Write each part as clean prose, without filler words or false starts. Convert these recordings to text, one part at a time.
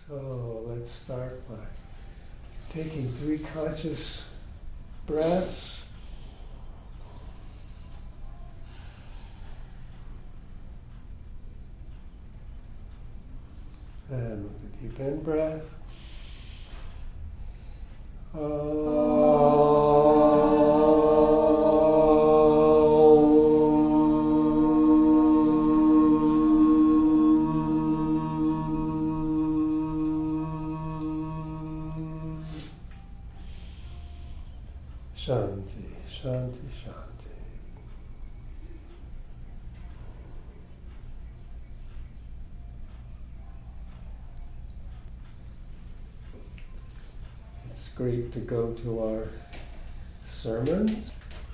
So let's start by taking 3 conscious breaths. And with a deep in breath. Shanti, Shanti, Shanti. It's great to go to our sermons.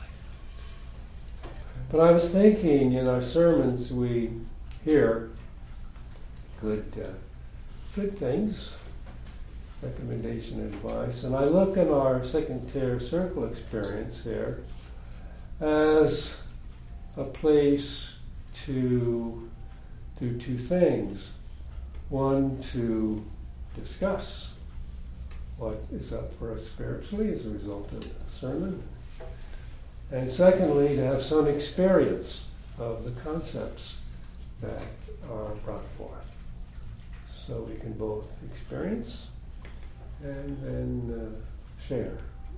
But I was thinking, in our sermons we hear good things, recommendation and advice. And I look at our second tier circle experience here as a place to do 2 things. One, to discuss what is up for us spiritually as a result of the sermon. And secondly, to have some experience of the concepts that are brought forth. So we can both experience and then share.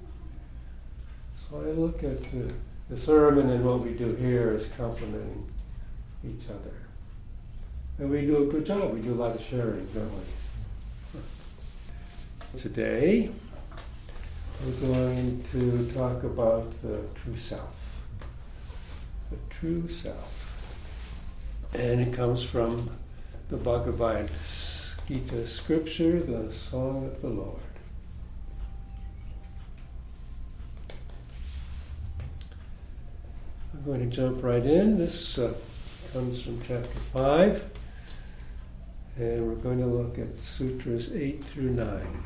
So I look at the sermon and what we do here as complementing each other. And we do a good job. We do a lot of sharing, don't we? Today, we're going to talk about the true self. The true self. And it comes from the Bhagavad Gita scripture, the Song of the Lord. I'm going to jump right in. This comes from chapter 5, and we're going to look at sutras 8 through 9.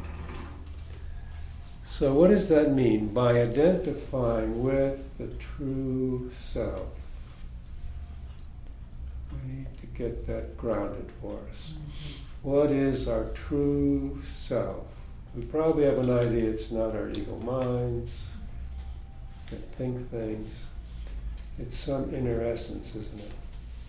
So what does that mean? By identifying with the true self. We need to get that grounded for us. What is our true self? We probably have an idea it's not our ego minds that think things. It's some inner essence, isn't it?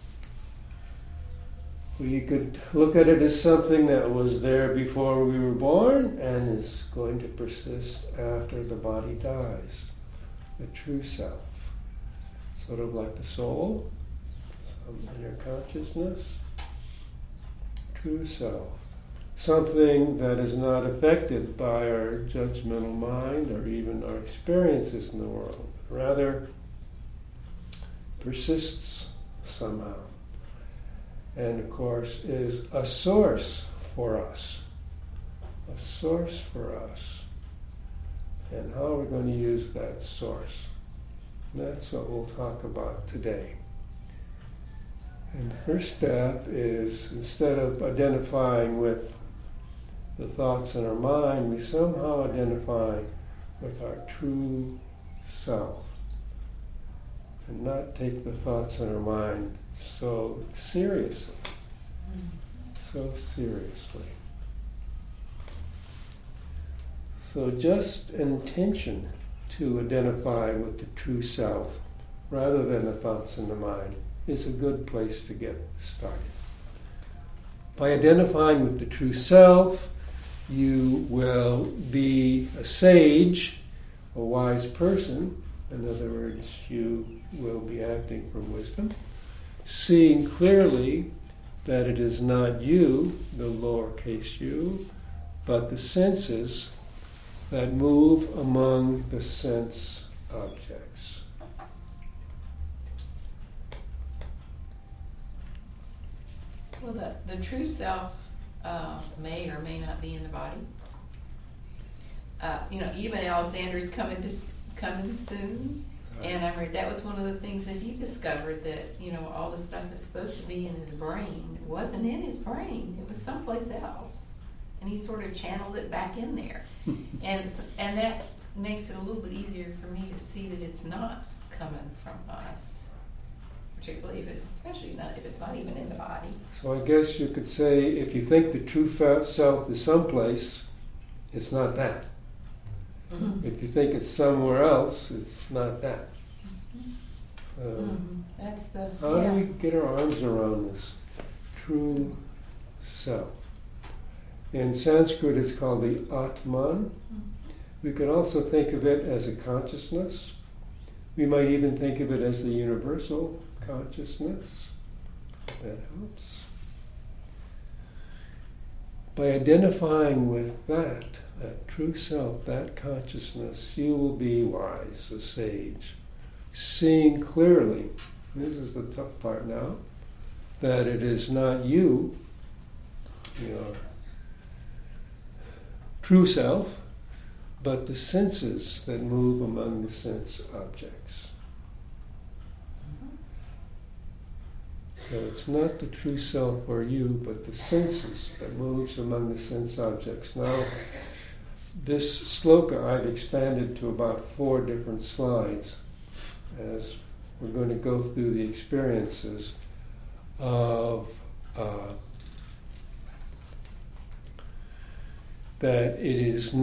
We could look at it as something that was there before we were born and is going to persist after the body dies. The true self. Sort of like the soul, some inner consciousness. True self. Something that is not affected by our judgmental mind or even our experiences in the world. Rather, persists somehow. And of course is a source for us. A source for us. And how are we going to use that source? That's what we'll talk about today. And the first step is, instead of identifying with the thoughts in our mind, we somehow identify with our true self. And not take the thoughts in our mind so seriously. So seriously. So just an intention to identify with the true self, rather than the thoughts in the mind, is a good place to get started. By identifying with the true self, you will be a sage, a wise person. In other words, you will be acting from wisdom, seeing clearly that it is not you, the lowercase u, but the senses that move among the sense objects. Well, the true self may or may not be in the body. Even Alexander's coming soon, and I read that was one of the things that he discovered, that all the stuff that's supposed to be in his brain wasn't in his brain; it was someplace else, and he sort of channeled it back in there, and that makes it a little bit easier for me to see that it's not coming from us. particularly if it's, especially not if it's not even in the body. So I guess you could say, if you think the true self is someplace, it's not that. Mm-hmm. If you think it's somewhere else, it's not that. That's the, How do we get our arms around this true self? In Sanskrit, it's called the Atman. We could also think of it as a consciousness. We might even think of it as the universal consciousness. That helps. By identifying with that true self, that consciousness, you will be wise, a sage, seeing clearly, this is the tough part now, that it is not you, your true self, but the senses that move among the sense objects. So it's not the true self or you, but the senses that moves among the sense objects. Now, this sloka I've expanded to about 4 different slides as we're going to go through the experiences of that it is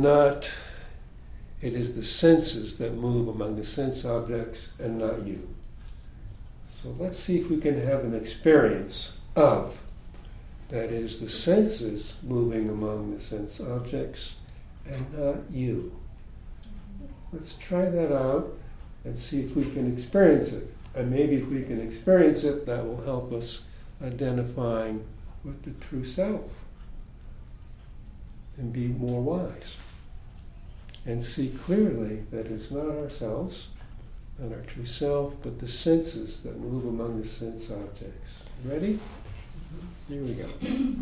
the senses that move among the sense objects and not you. So let's see if we can have an experience of that it is the senses moving among the sense objects and not you. Let's try that out and see if we can experience it. And maybe if we can experience it, that will help us identifying with the true self and be more wise. And see clearly that it's not ourselves, not our true self, but the senses that move among the sense objects. Ready? Here we go.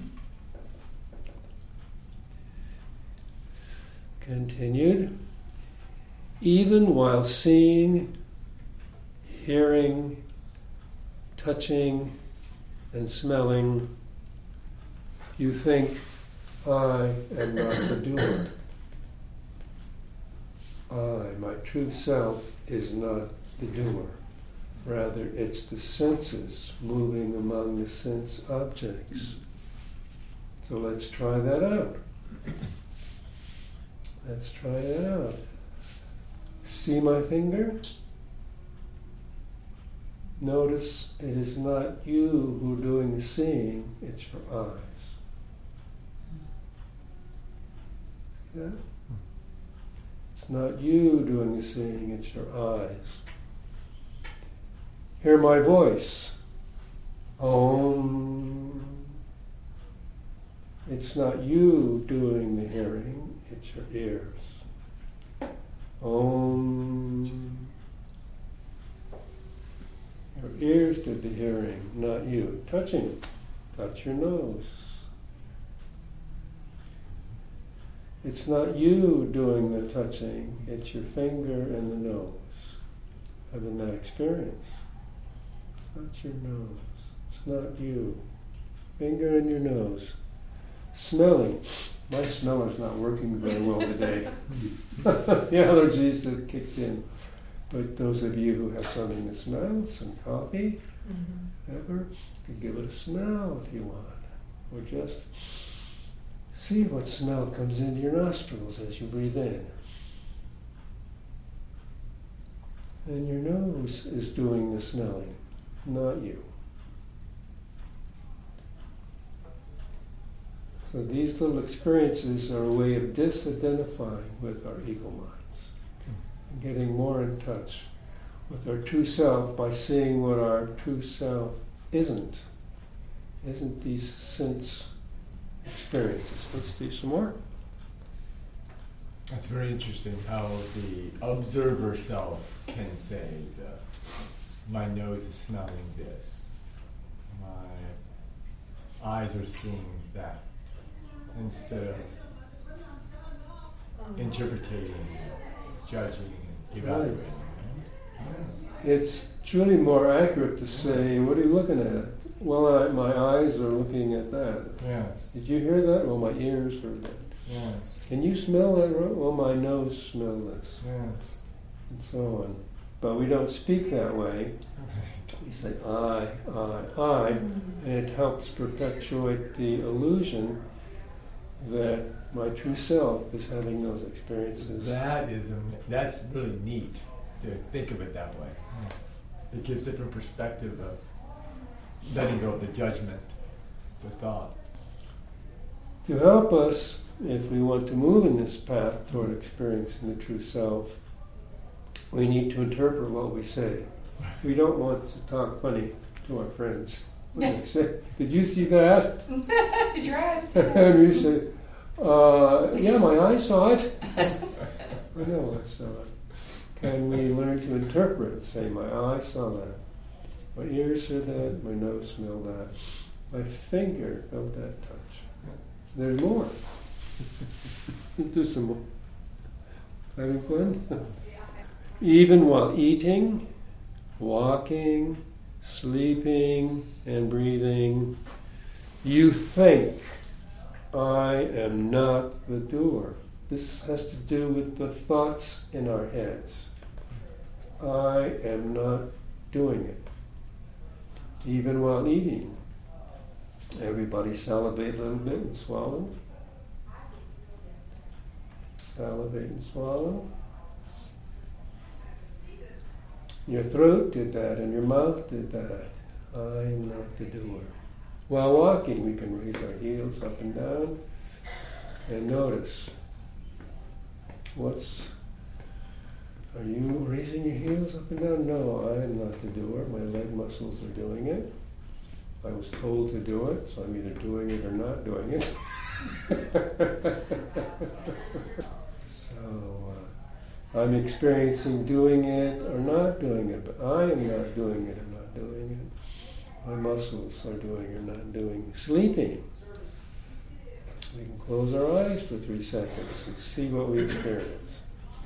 Continued. Even while seeing, hearing, touching, and smelling, you think, I am not the doer. I, my true self, is not the doer. Rather, it's the senses moving among the sense objects. So let's try that out. Let's try it out. See my finger? Notice it is not you who are doing the seeing, it's your eyes. See that? It's not you doing the seeing, it's your eyes. Hear my voice. Om. It's not you doing the hearing, it's your ears. Om. Your ears did the hearing, not you. Touching. Touch your nose. It's not you doing the touching, it's your finger and the nose. Having that experience. Touch your nose. It's not you. Finger and your nose. Smelling. My smeller's not working very well today. The allergies have kicked in. But those of you who have something to smell, some coffee, whatever, you can give it a smell if you want. Or just see what smell comes into your nostrils as you breathe in. And your nose is doing the smelling, not you. So these little experiences are a way of disidentifying with our ego minds, and getting more in touch with our true self by seeing what our true self isn't these sense experiences. Let's do some more. That's very interesting how the observer self can say, my nose is smelling this, my eyes are seeing that, instead of interpreting, judging, and evaluating. Right. It's truly more accurate to say, what are you looking at? Well, my eyes are looking at that. Yes. Did you hear that? Well, my ears heard that. Yes. Can you smell that? Well, my nose smelled this. Yes. And so on. but we don't speak that way. We say I, and it helps perpetuate the illusion that my true self is having those experiences. That's really neat to think of it that way. It gives different perspective of letting go of the judgment, the thought. To help us, if we want to move in this path toward experiencing the true self, we need to interpret what we say. We don't want to talk funny to our friends. When they say, "Did you see that?" Did your eyes see that? And we say, "Yeah, my eyes saw it." I know I saw it. Can we learn to interpret? Say, my eye saw that. My ears heard that. My nose smelled that. My finger felt that touch. There's more. There's some more. Having fun? Even while eating, walking, sleeping, and breathing, you think, I am not the doer. This has to do with the thoughts in our heads. I am not doing it. Even while eating. Everybody salivate a little bit and swallow. Salivate and swallow. Your throat did that and your mouth did that. I am not the doer. While walking, we can raise our heels up and down and notice are you raising your heels up and down? No, I am not the doer. My leg muscles are doing it. I was told to do it, so I'm either doing it or not doing it. So I'm experiencing doing it or not doing it, but I am not doing it or not doing it. My muscles are doing or not doing. Sleeping. We can close our eyes for 3 seconds and see what we experience.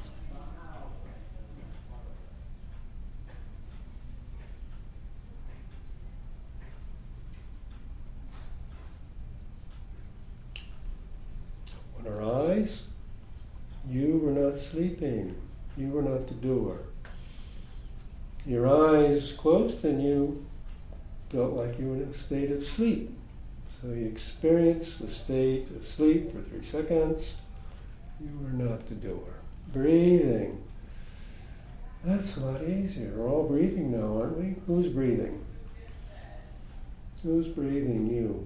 On our eyes, you were not sleeping. You were not the doer. Your eyes closed and you felt like you were in a state of sleep. So you experienced the state of sleep for 3 seconds. You were not the doer. Breathing. That's a lot easier. We're all breathing now, aren't we? Who's breathing? Who's breathing? You.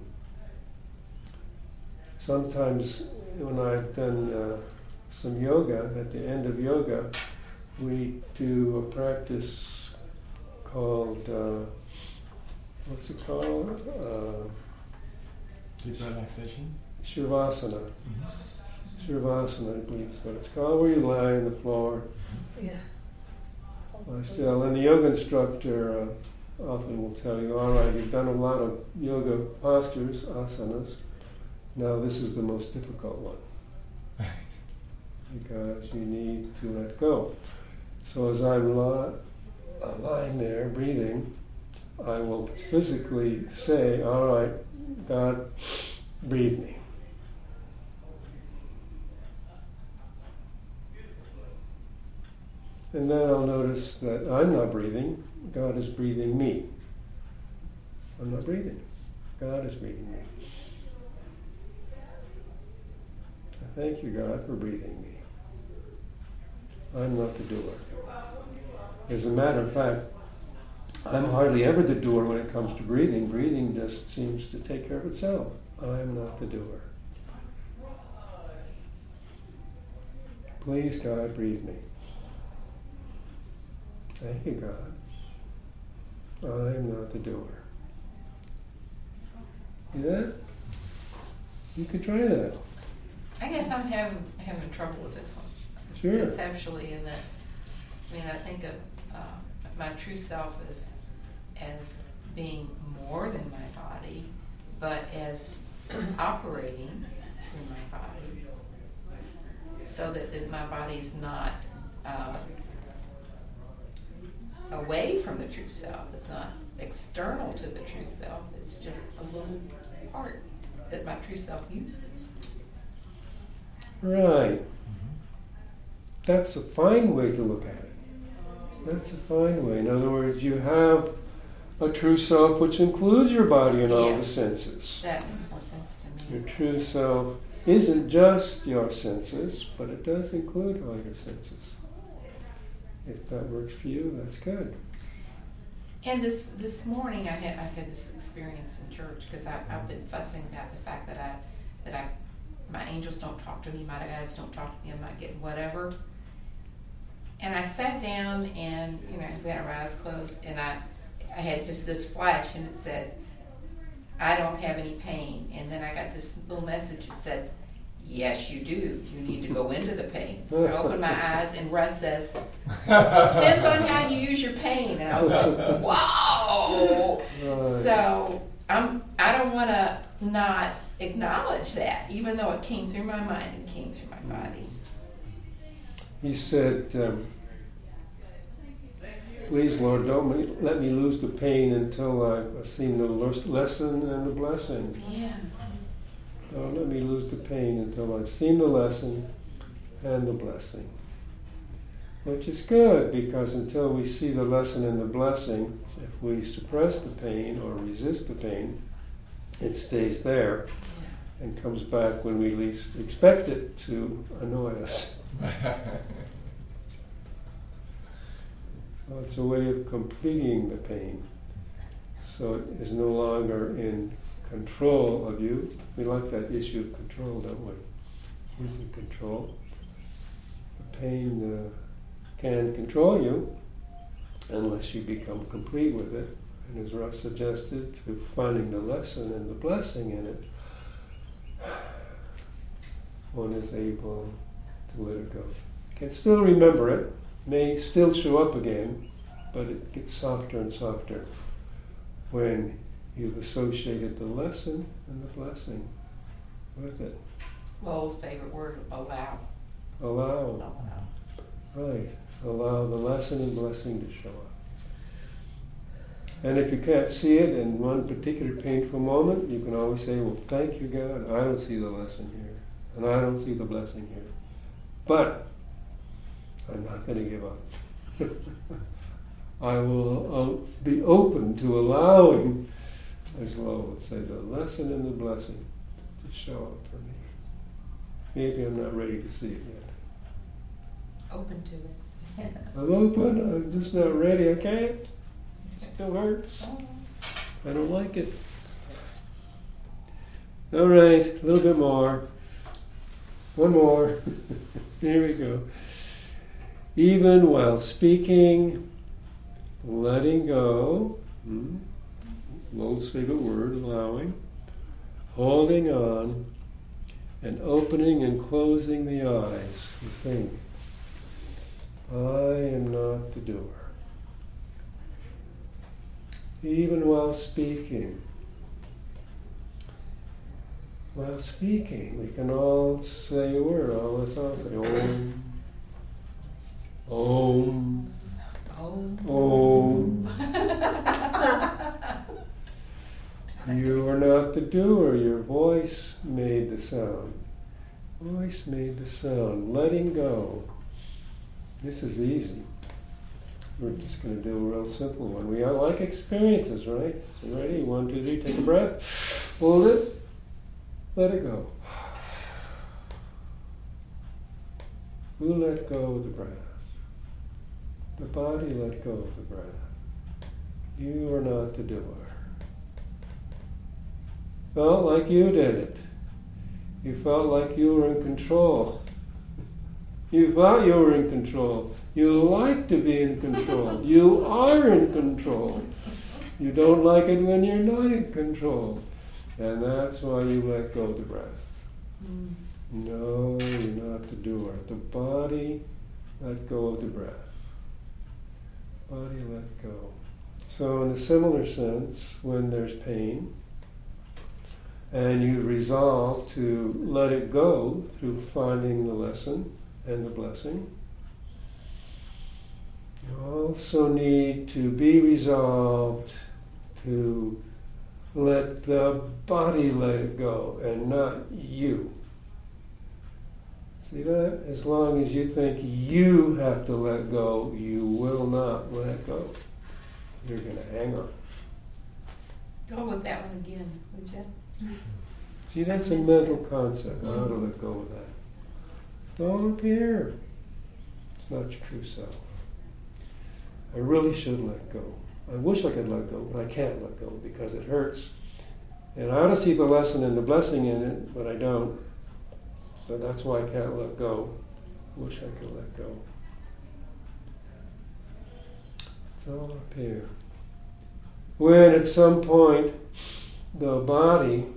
Sometimes when I've done some yoga, at the end of yoga, we do a practice called, what's it called? Deep relaxation? Shavasana. Shavasana, I believe is what it's called, where you lie on the floor. Yeah. Lie still. And the yoga instructor often will tell you, all right, you've done a lot of yoga postures, asanas. Now this is the most difficult one. Because you need to let go. So as I'm lying there breathing, I will physically say, all right, God, breathe me. And then I'll notice that I'm not breathing, God is breathing me. I'm not breathing, God is breathing me. Thank you, God, for breathing me. I'm not the doer. As a matter of fact, I'm hardly ever the doer when it comes to breathing. Breathing just seems to take care of itself. I'm not the doer. Please, God, breathe me. Thank you, God. I'm not the doer. See that? You could try that. I guess I'm having trouble with this one. Sure. Conceptually, in that, I mean, I think of my true self as being more than my body, but as operating through my body, so that my body is not away from the true self. It's not external to the true self. It's just a little part that my true self uses. Right. That's a fine way to look at it. That's a fine way. In other words, you have a true self which includes your body and all Yeah. the senses. That makes more sense to me. Your true self isn't just your senses, but it does include all your senses. If that works for you, that's good. And this morning I've had this experience in church because I've been fussing about the fact that my angels don't talk to me, my guides don't talk to me, I'm not getting whatever. And I sat down and we had our eyes closed, and I had just this flash, and it said, "I don't have any pain." And then I got this little message that said, "Yes, you do. You need to go into the pain." So I opened my eyes, and Russ says, "Depends on how you use your pain." And I was like, "Whoa!" Right. So I don't want to not acknowledge that, even though it came through my mind and came through my body. He said, "Please, Lord, don't let me lose the pain until I've seen the lesson and the blessing. Yeah. Don't let me lose the pain until I've seen the lesson and the blessing." Which is good, because until we see the lesson and the blessing, if we suppress the pain or resist the pain, it stays there and comes back when we least expect it to annoy us. So it's a way of completing the pain. So it is no longer in control of you. We like that issue of control, don't we? Using control. The pain can control you unless you become complete with it. And as Russ suggested, through finding the lesson and the blessing in it, one is able to let it go. Can still remember it, may still show up again, but it gets softer and softer when you've associated the lesson and the blessing with it. Lowell's favorite word, allow. Allow. Right. Allow the lesson and blessing to show up. And if you can't see it in one particular painful moment, you can always say, "Well, thank you, God. I don't see the lesson here, and I don't see the blessing here. But I'm not going to give up. I will be open to allowing," as Lowell would say, "the lesson and the blessing to show up for me. Maybe I'm not ready to see it yet. Open to it. I'm open, I'm just not ready. I can't. It still hurts. I don't like it." All right, a little bit more. One more. Here we go. Even while speaking, letting go, Lowell's favorite word, allowing, holding on, and opening and closing the eyes. You think, I am not the doer. Even while speaking. While speaking, we can all say a word. Let's all say Om. Om. Om. You are not the doer. Your voice made the sound. Voice made the sound. Letting go. This is easy. We're just going to do a real simple one. We all like experiences, right? So ready? 1, 2, 3. Take a breath. Hold it. Let it go. Who let go of the breath? The body let go of the breath. You are not the doer. Felt like you did it. You felt like you were in control. You thought you were in control. You like to be in control. You are in control. You don't like it when you're not in control. And that's why you let go of the breath. No, you're not the doer. The body let go of the breath. Body let go. So in a similar sense, when there's pain, and you resolve to let it go through finding the lesson and the blessing, you also need to be resolved to let the body let it go and not you. See that? As long as you think you have to let go, you will not let go. You're going to hang on. Go with that one again, would you? See, that's a missed mental that. concept. How to let go of that. Don't appear. It's not your true self. I really should let go. I wish I could let go, but I can't let go because it hurts. And I ought to see the lesson and the blessing in it, but I don't. So that's why I can't let go. Wish I could let go. It's all up here. When at some point the body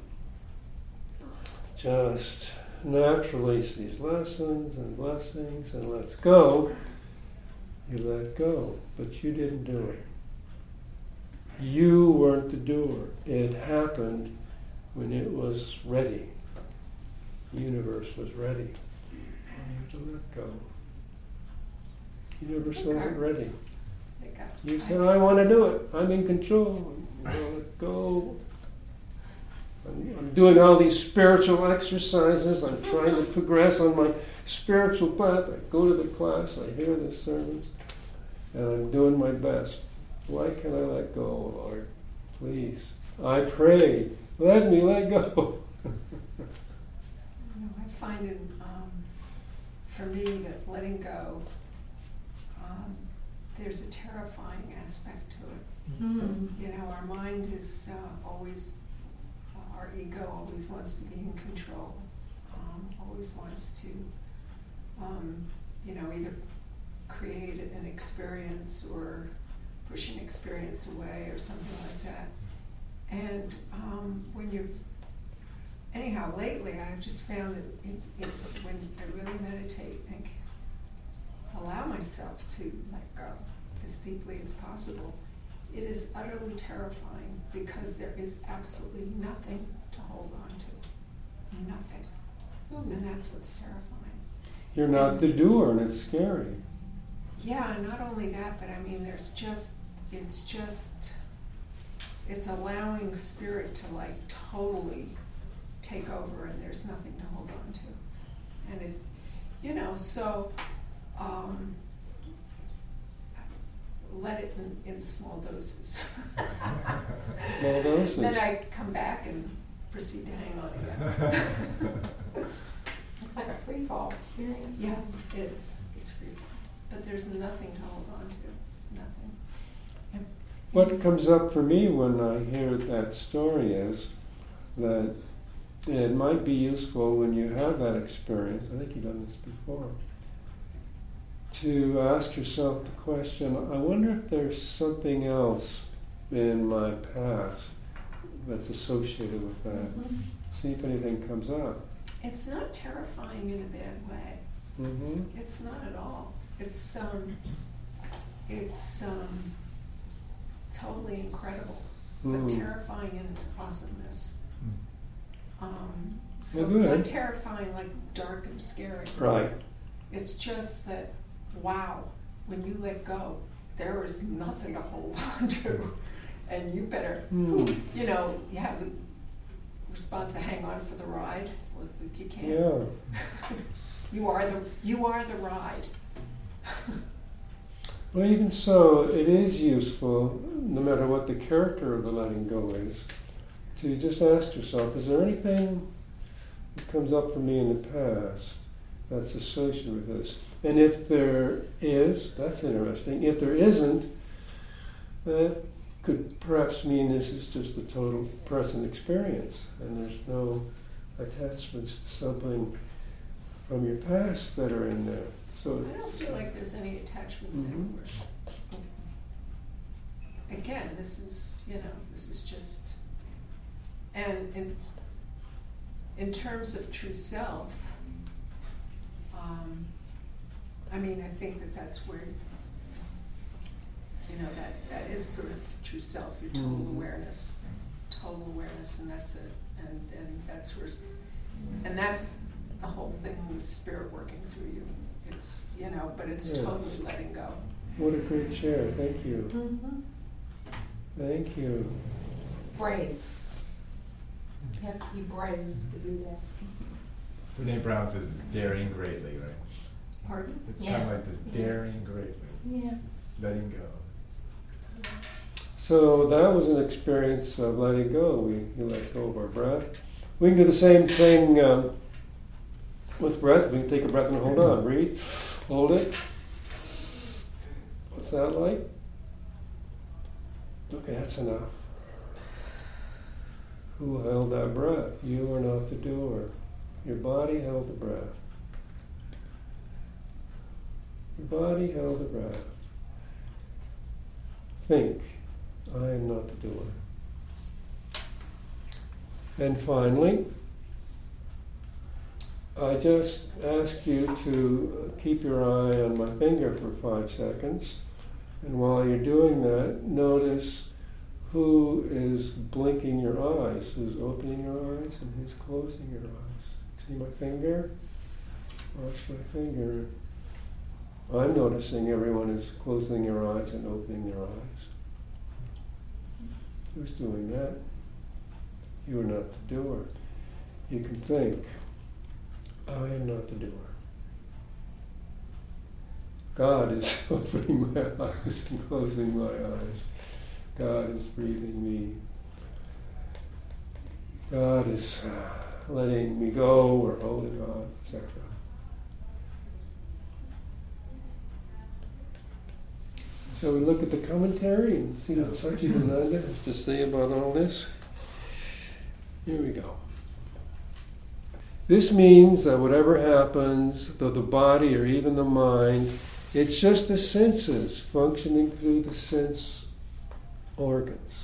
just naturally sees lessons and blessings and lets go, you let go. But you didn't do it. You weren't the doer. It happened when it was ready. The universe was ready for you to let go. The universe wasn't ready. You said, I want to do it. I'm in control. I want to let go. I'm doing all these spiritual exercises. I'm trying to progress on my spiritual path. I go to the class. I hear the sermons. And I'm doing my best. Why can't I let go, Lord? Please. I pray. Let me let go. I find it, for me, that letting go, there's a terrifying aspect to it. Mm-hmm. You know, our mind is always, our ego always wants to be in control, always wants to, either create an experience or push an experience away or something like that. And anyhow, lately I've just found that when I really meditate and allow myself to let go as deeply as possible, it is utterly terrifying because there is absolutely nothing to hold on to. Nothing. And that's what's terrifying. You're not the doer, and it's scary. Yeah, and not only that, but I mean, it's allowing spirit to like totally take over, and there's nothing to hold on to. And it, so let it in small doses. Small doses. Then I come back and proceed to hang on again. It's like a free fall experience. Yeah, it is. It's free fall. But there's nothing to hold on to. Nothing. What comes up for me when I hear that story is that it might be useful when you have that experience, I think you've done this before, to ask yourself the question, I wonder if there's something else in my past that's associated with that. Mm-hmm. See if anything comes up. It's not terrifying in a bad way. Mm-hmm. It's not at all. It's totally incredible, but terrifying in its awesomeness. So Well, it's not good. terrifying like dark and scary. Right. It's just that, wow, when you let go, there is nothing to hold on to. And you better, you have the response to hang on for the ride. Well, you can't. Yeah. You are the ride. Well, even so, it is useful, no matter what the character of the letting go is, to just ask yourself, is there anything that comes up for me in the past that's associated with this? And if there is, that's interesting. If there isn't, that could perhaps mean this is just a total present experience, and there's no attachments to something from your past that are in there. So I don't feel like there's any attachments anywhere. Again, this is just, and in terms of true self, I think that's where, that is sort of true self, your total awareness, and that's it, and that's where, and that's the whole thing with spirit working through you. It's, but it's Yes. totally letting go. what a great share. Thank you. Mm-hmm. Thank you. Brave. You have to be brave to do that. Brene Brown says it's daring greatly, right? Pardon? It's Yeah. kind of like this daring greatly, Yeah. letting go. So that was an experience of letting go. We let go of our breath. We can do the same thing with breath. We can take a breath and hold on. Breathe. Hold it. What's that like? Okay, that's enough. Who held that breath? You are not the doer. Your body held the breath. Your body held the breath. Think, I am not the doer. And finally, I just ask you to keep your eye on my finger for 5 seconds. And while you're doing that, notice who is blinking your eyes, who's opening your eyes, and who's closing your eyes. See my finger? Watch my finger. I'm noticing everyone is closing their eyes and opening their eyes. Who's doing that? You are not the doer. You can think, I am not the doer. God is opening my eyes and closing my eyes. God is breathing me. God is letting me go or holding on, etc. So we look at the commentary and see what Satchidananda has to say about all this. Here we go. This means that whatever happens, though the body or even the mind, it's just the senses functioning through the sense organs.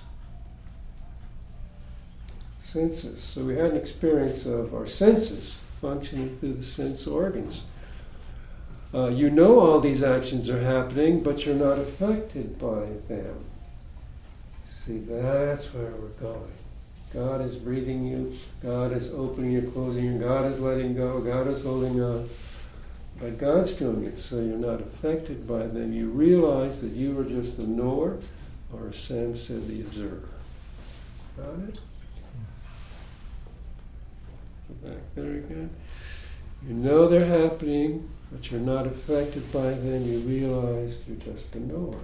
Senses. So we had an experience of our senses functioning through the sense organs. You know all these actions are happening, but you're not affected by them. See, that's where we're going. God is breathing you, God is opening you, closing you, God is letting go, God is holding on. But God's doing it so you're not affected by them. You realize that you are just the knower, or as Sam said, the observer. Got it? Go back there again. You know they're happening, but you're not affected by them. You realize you're just the knower.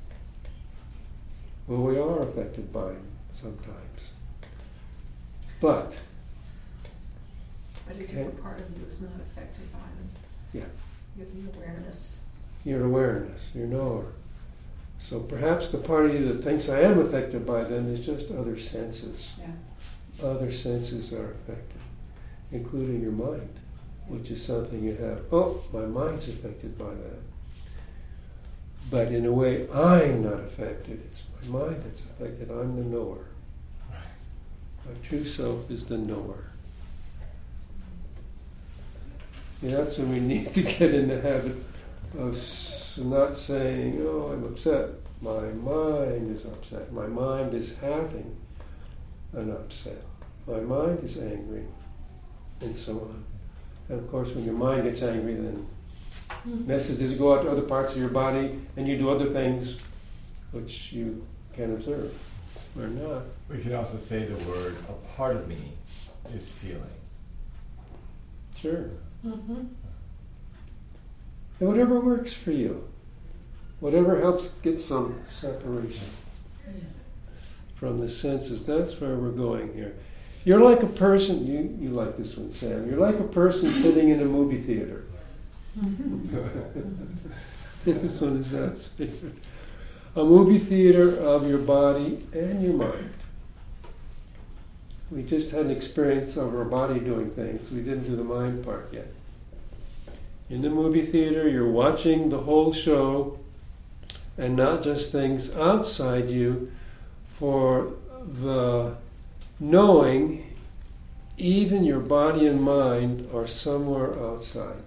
Well, we are affected by them sometimes. But a different part of you is not affected by them. Yeah. You have the awareness. your awareness, your knower. So perhaps the part of you that thinks I am affected by them is just other senses. Yeah. Other senses are affected, including your mind, which is something you have. Oh, my mind's affected by that. But in a way, I'm not affected. It's my mind that's affected. I'm the knower. My true self is the knower. Yeah, that's when we need to get in the habit of not saying, oh, I'm upset. My mind is upset. My mind is having an upset. My mind is angry, and so on. And of course, when your mind gets angry, then messages go out to other parts of your body, and you do other things which you can observe or not. We can also say the word, a part of me is feeling. Sure. Mm-hmm. And whatever works for you, whatever helps get some separation from the senses, that's where we're going here. You're like a person, you like this one, Sam, you're like a person sitting in a movie theater. This one is us. A movie theater of your body and your mind. We just had an experience of our body doing things. We didn't do the mind part yet. In the movie theater, you're watching the whole show and not just things outside you, for the knowing, even your body and mind are somewhere outside.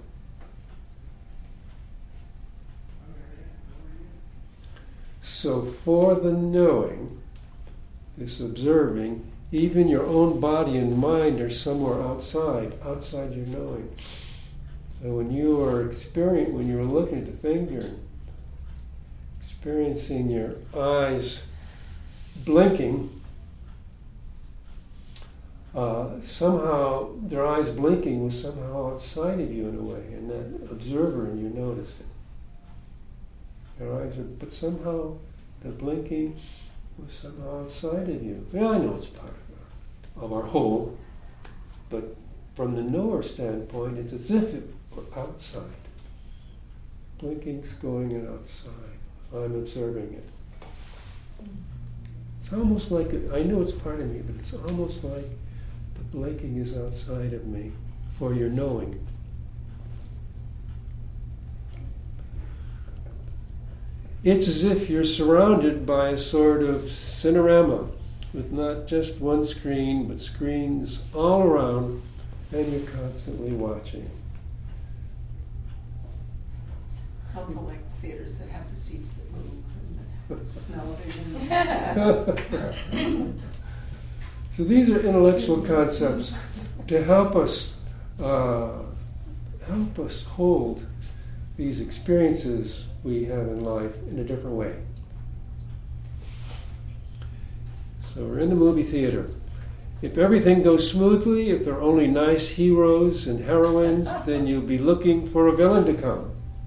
So for the knowing, this observing, even your own body and mind are somewhere outside your knowing. So when you are when you were looking at the finger, experiencing your eyes blinking, somehow their eyes blinking was somehow outside of you in a way, and that observer and you noticed it. Their eyes are, but somehow the blinking was somehow outside of you. Yeah, I know it's part of our whole, but from the knower standpoint, it's as if it were outside. Blinking's going in outside. I'm observing it. It's almost like, I know it's part of me, but it's almost like the blinking is outside of me for your knowing. It's as if you're surrounded by a sort of cinerama with not just one screen, but screens all around, and you're constantly watching. It's also like theaters that have the seats that move and the smell-o-vision. So these are intellectual concepts to help us hold these experiences we have in life in a different way. So we're in the movie theater. If everything goes smoothly, if there are only nice heroes and heroines, then you'll be looking for a villain to come.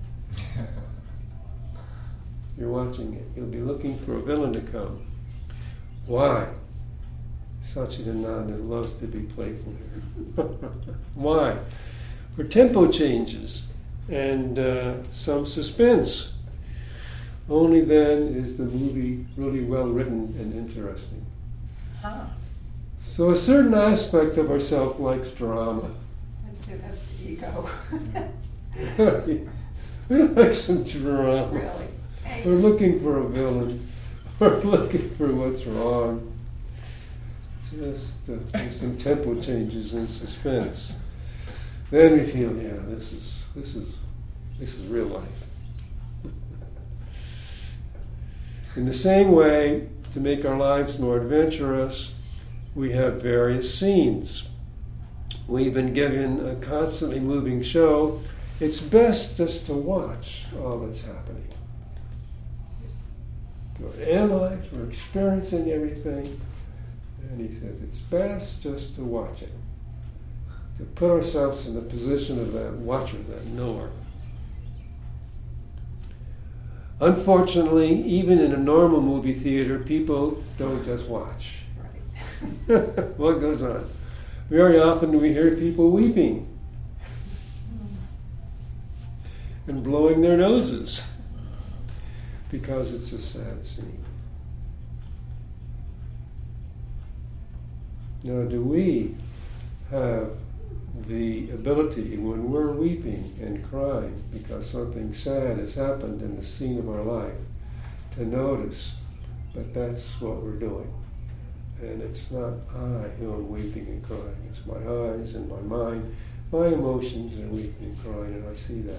You're watching it. You'll be looking for a villain to come. Why? Satchidananda loves to be playful here. Why? For tempo changes and some suspense. Only then is the movie really well written and interesting. Huh. So a certain aspect of ourself likes drama. I'd say that's the ego. We like some drama. Really. We're looking for a villain. We're looking for what's wrong. Just there's some tempo changes and suspense. Then we feel, yeah, this is real life. In the same way, to make our lives more adventurous, we have various scenes. We've been given a constantly moving show. It's best just to watch all that's happening. To analyze, we're experiencing everything. And he says it's best just to watch it. To put ourselves in the position of that watcher, that knower. Unfortunately, even in a normal movie theater, people don't just watch. Right. What goes on? Very often we hear people weeping and blowing their noses because it's a sad scene. Now, do we have the ability when we're weeping and crying because something sad has happened in the scene of our life to notice that that's what we're doing? And it's not I who am weeping and crying. It's my eyes and my mind. My emotions are weeping and crying, and I see that.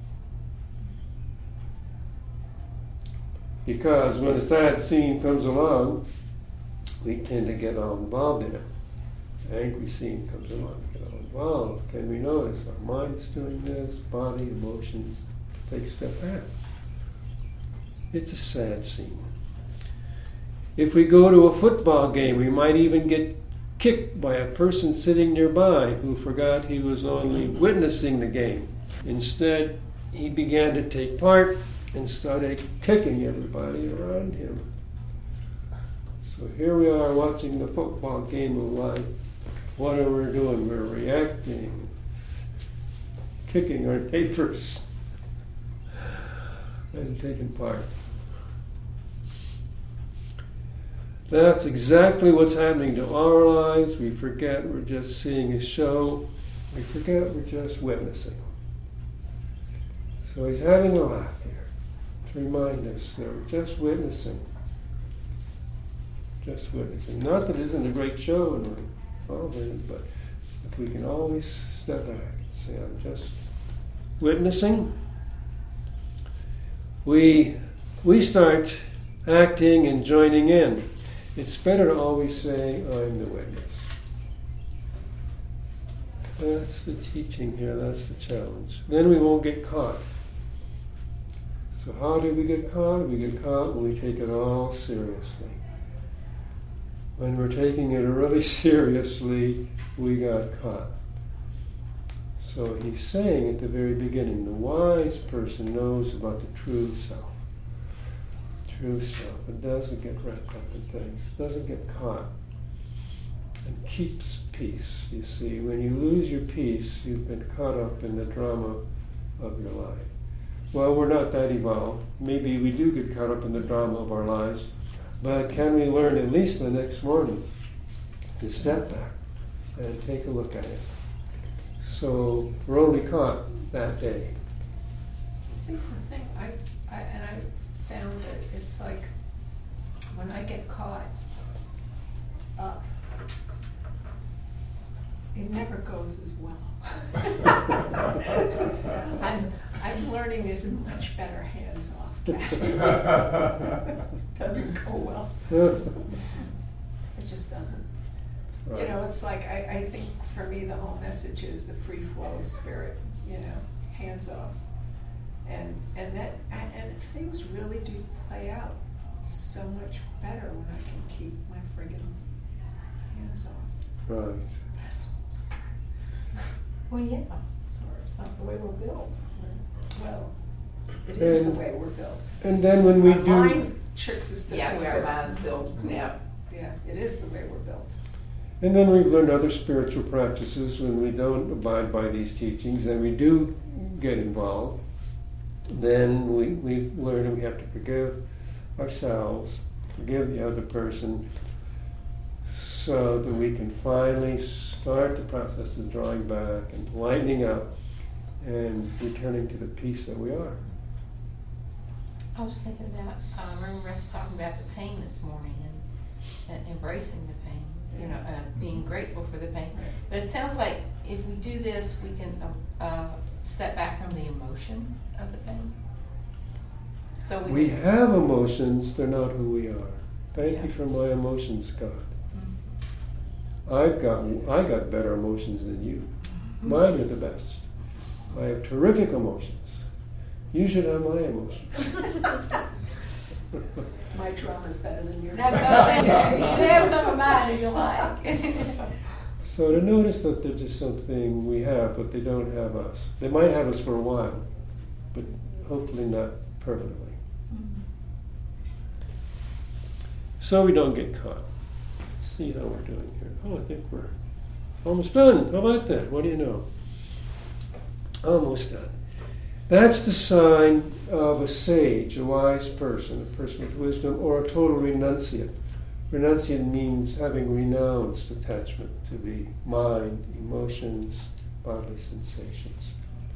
Because when a sad scene comes along, we tend to get all involved in it. Angry scene comes along, we get all involved. Can we notice our mind's doing this, body, emotions, take a step back. It's a sad scene. If we go to a football game, we might even get kicked by a person sitting nearby who forgot he was only witnessing the game. Instead, he began to take part and started kicking everybody around him. So here we are watching the football game of life. What are we doing? We're reacting, kicking our neighbors, and taking part. That's exactly what's happening to our lives. We forget we're just seeing a show. We forget we're just witnessing. So he's having a laugh here to remind us that we're just witnessing. Just witnessing. Not that it isn't a great show and we're involved in it, but if we can always step back and say, I'm just witnessing, we start acting and joining in. It's better to always say, I'm the witness. That's the teaching here, that's the challenge. Then we won't get caught. So how do we get caught? We get caught when we take it all seriously. when we're taking it really seriously, we got caught. So he's saying at the very beginning, the wise person knows about the true self. True self. It doesn't get wrapped up in things, doesn't get caught, and keeps peace. You see, when you lose your peace, you've been caught up in the drama of your life. Well, we're not that evolved. Maybe we do get caught up in the drama of our lives, but can we learn at least the next morning to step back and take a look at it? So we're only caught that day. I think the thing, I found that it's like when I get caught up, it never goes as well. I'm learning there's a much better hands-off. Doesn't go well. It just doesn't. Right. You know, it's like I think for me the whole message is the free flow spirit. You know, hands off, and things really do play out so much better when I can keep my friggin' hands off. Right. Well, yeah, Sorry. it's not the way we're built. Well, it is the And- way we're built. And then when we Our do, mind tricks us to Yeah, think we are that- minds built, yeah. Yeah, it is the way we're built. and then we've learned other spiritual practices when we don't abide by these teachings and we do get involved, then we learn we have to forgive ourselves, forgive the other person, so that we can finally start the process of drawing back and lightening up and returning to the peace that we are. I was thinking about, I remember us talking about the pain this morning and embracing the pain, you know, being grateful for the pain. But it sounds like if we do this, we can step back from the emotion of the pain. So We can- have emotions, they're not who we are. Thank Yeah. you for my emotions, God. Mhm. I got better emotions than you. Mine are the best. I have terrific emotions. You should have my emotions. My drama's better than your That's drama. what I'm saying. You should have some of mine if you like. So to notice that they're just something we have, but they don't have us. They might have us for a while, but hopefully not permanently. So we don't get caught. Let's see how we're doing here. Oh, I think we're almost done. How about that? What do you know? Almost done. That's the sign of a sage, a wise person, a person with wisdom, or a total renunciate. Renunciate means having renounced attachment to the mind, emotions, bodily sensations.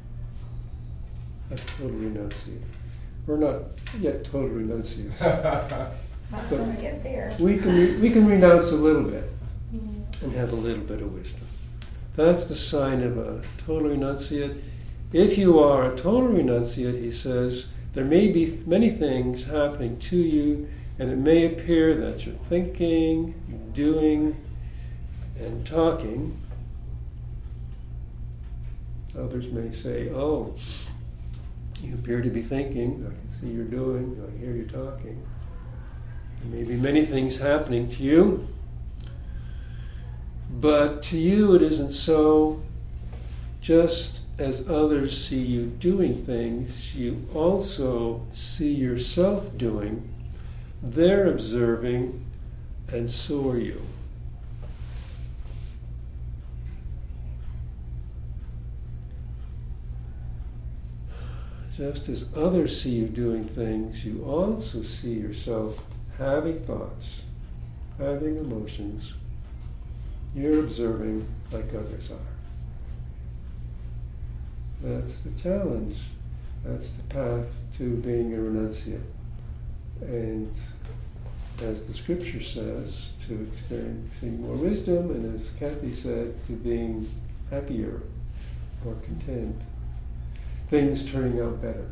A total renunciate. We're not yet total renunciates. I'm gonna get there. We can renounce a little bit and have a little bit of wisdom. That's the sign of a total renunciate. If you are a total renunciate, he says, there may be many things happening to you, and it may appear that you're thinking, doing, and talking. Others may say, oh, you appear to be thinking, I can see you're doing, I hear you talking. There may be many things happening to you, but to you it isn't so. Just as others see you doing things, you also see yourself doing. They're observing, and so are you. Just as others see you doing things, you also see yourself having thoughts, having emotions. You're observing like others are. That's the challenge. That's the path to being a renunciate. And as the scripture says, to experiencing more wisdom, and as Kathy said, to being happier or content. Things turning out better.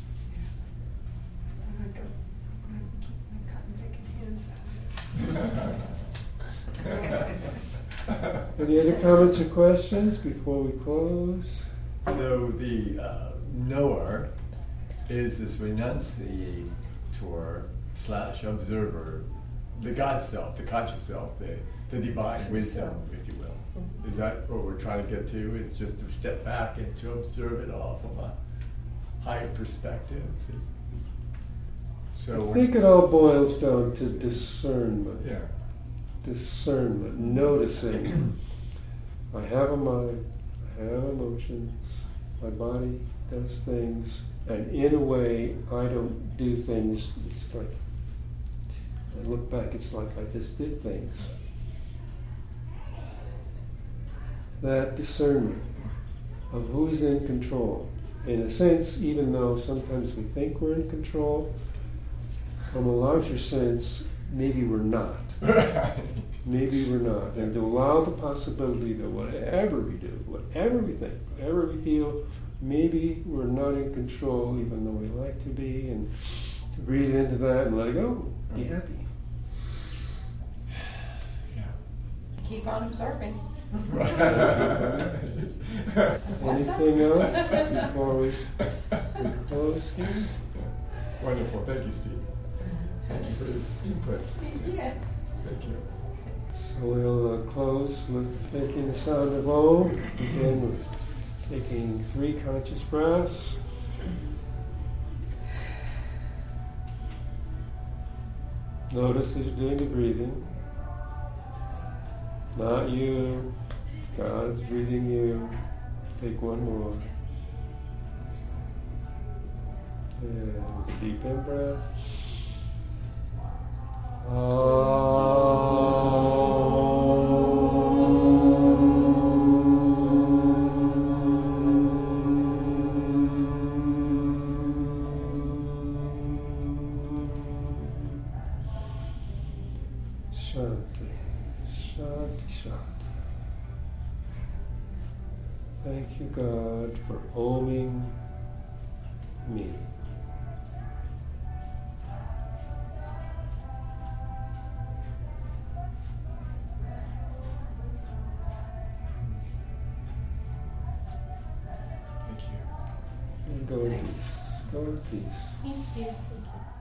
I'm gonna keep my cotton picking hands out. Any other comments or questions before we close? So the knower is this renunciator / observer the God self, the conscious self, the divine wisdom, if you will. Is that what we're trying to get to? Is just to step back and to observe it all from a higher perspective. So I when- think it all boils down to discernment. yeah. Discernment, noticing. I have a mind, I have emotions, my body does things, and in a way, I don't do things. It's like, I look back, it's like I just did things. That discernment of who's in control. In a sense, even though sometimes we think we're in control, from a larger sense, maybe we're not. Maybe we're not. And to allow the possibility that whatever we do, whatever we think, whatever we feel, maybe we're not in control even though we like to be, and to breathe into that and let it go. Be happy. Yeah. Keep on observing. Anything else before we close here? Wonderful. Thank you, Steve. Thank you for your inputs. Yeah. Thank you. So we'll close with making the sound of Om. Begin with taking 3 conscious breaths. Notice as you're doing the breathing. Not you. God's breathing you. Take one more. And with a deep in-breath. Shanti, Shanti, Shanti. Thank you, God, for oming me. Thank you. And go in peace. Go in peace. Thank you.